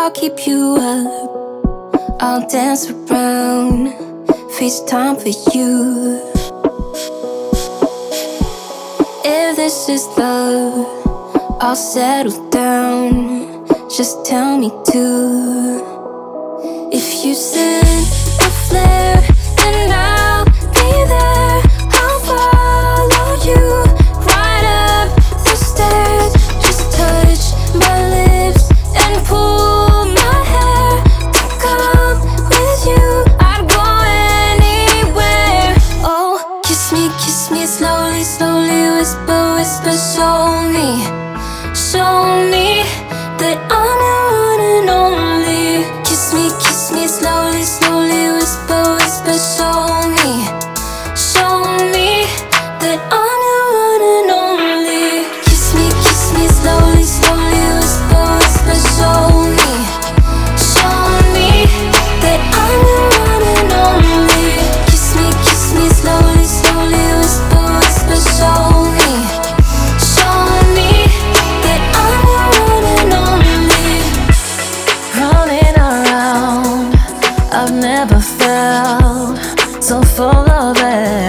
I'll keep you up, I'll dance around, FaceTime for you. If this is love, I'll settle down, just tell me to. If you send a flare, then I'll be there. I'll follow you right up the stairs. Just touch my lips and pull my hair. To come with you, I'd go anywhere. Oh, kiss me slowly, slowly, whisper, whisper, show me that I'm your one and only. Kiss me slowly, slowly, whisper, whisper, show me that I'm your one and only. Kiss me slowly, slowly, whisper, whisper, show me that I'm your one and only. Kiss me slowly, slowly, whisper, whisper, show me that I'm your one and only. Running around, I've never felt so full of it.